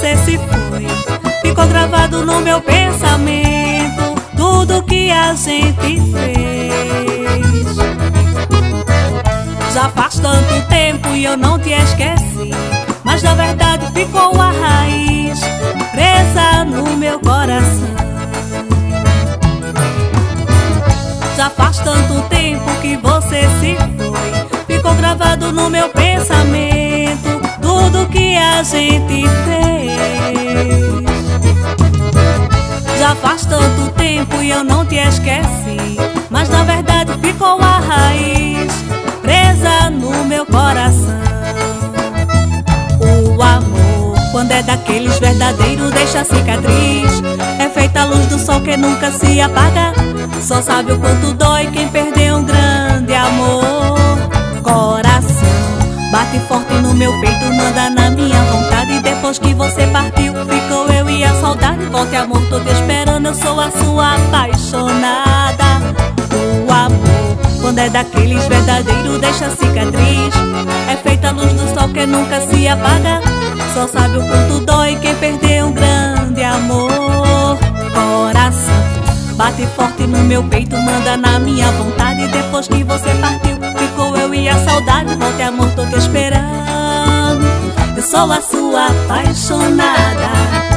você se foi, ficou gravado no meu pensamento tudo que a gente fez. Já faz tanto tempo e eu não te esqueci, mas na verdade ficou a raiz presa no meu coração. Já faz tanto tempo que você se foi, ficou gravado no meu pensamento tudo que a gente fez. Já faz tanto tempo e eu não te esqueci, mas na verdade ficou a raiz presa no meu coração. O amor, quando é daqueles verdadeiros, deixa cicatriz. É feita a luz do sol que nunca se apaga. Só sabe o quanto dói quem perdeu um grande amor. Coração, bate forte no meu peito, manda na minha vontade. Depois que você partiu, ficou eu e a saudade. Volte amor, tô te esperando, eu sou a sua apaixonada. O amor, quando é daqueles verdadeiros, deixa cicatriz. É feita a luz do sol que nunca se apaga. Só sabe o quanto dói quem perdeu um grande amor. Coração, bate forte no meu peito, manda na minha vontade. Depois que você partiu, ficou eu e a saudade. Volte amor, tô te esperando, eu sou a sua apaixonada.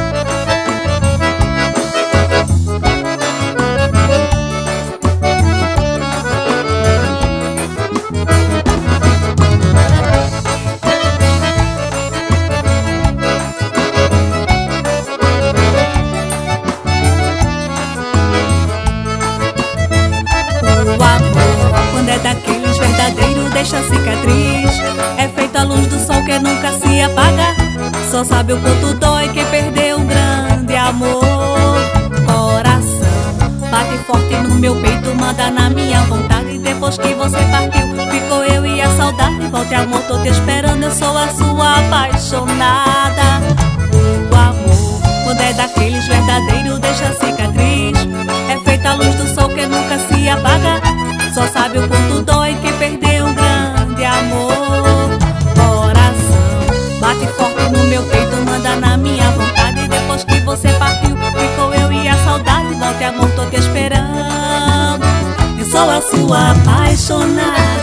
Daqueles verdadeiros, deixa cicatriz. É feita a luz do sol que nunca se apaga. Só sabe o quanto dói quem perdeu um grande amor. Coração, bate forte no meu peito, manda na minha vontade. Depois que você partiu, ficou eu e a saudade. Volte amor, tô te esperando, eu sou a sua apaixonada. O amor, quando é daqueles verdadeiros, deixa cicatriz. É feita a luz do sol que nunca se apaga. Só sabe o quanto dói quem perdeu um grande amor. Coração, bate forte no meu peito, manda na minha vontade. Depois que você partiu, ficou eu e a saudade. Volte amor, tô te esperando, eu sou a sua apaixonada.